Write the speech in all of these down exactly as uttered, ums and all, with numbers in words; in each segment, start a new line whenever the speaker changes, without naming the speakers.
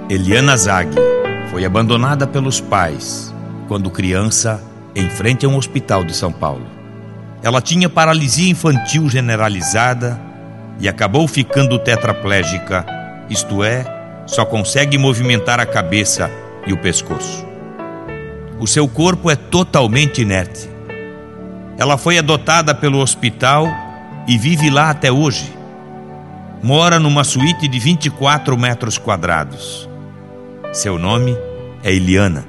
Eliana Zaghi foi abandonada pelos pais quando criança em frente a um hospital de São Paulo. Ela tinha paralisia infantil generalizada e acabou ficando tetraplégica, isto é, só consegue movimentar a cabeça e o pescoço. O seu corpo é totalmente inerte. Ela foi adotada pelo hospital e vive lá até hoje. Mora numa suíte de vinte e quatro metros quadrados. Seu nome é Eliana.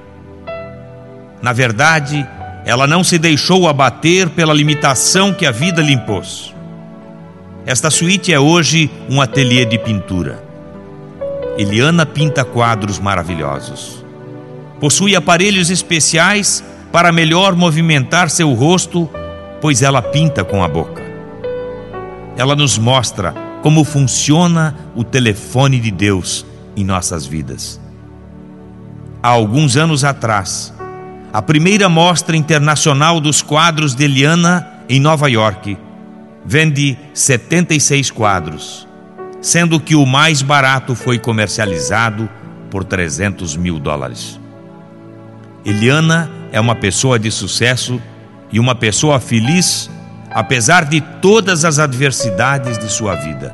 Na verdade, ela não se deixou abater pela limitação que a vida lhe impôs. Esta suíte é hoje um ateliê de pintura. Eliana pinta quadros maravilhosos. Possui aparelhos especiais para melhor movimentar seu rosto, pois ela pinta com a boca. Ela nos mostra como funciona o telefone de Deus em nossas vidas. Há alguns anos atrás, a primeira mostra internacional dos quadros de Eliana em Nova York vende setenta e seis quadros, sendo que o mais barato foi comercializado por trezentos mil dólares. Eliana é uma pessoa de sucesso e uma pessoa feliz, apesar de todas as adversidades de sua vida.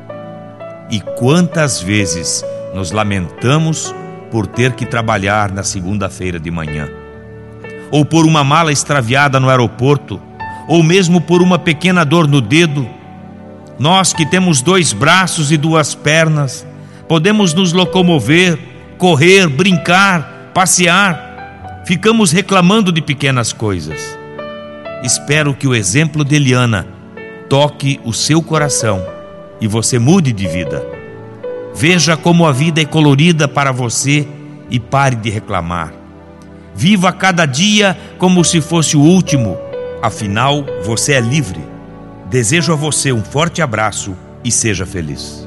E quantas vezes nos lamentamos por ter que trabalhar na segunda-feira de manhã, ou por uma mala extraviada no aeroporto, ou mesmo por uma pequena dor no dedo. Nós que temos dois braços e duas pernas, podemos nos locomover, correr, brincar, passear. Ficamos reclamando de pequenas coisas. Espero que o exemplo de Eliana toque o seu coração e você mude de vida. Veja como a vida é colorida para você e pare de reclamar. Viva cada dia como se fosse o último, afinal você é livre. Desejo a você um forte abraço e seja feliz.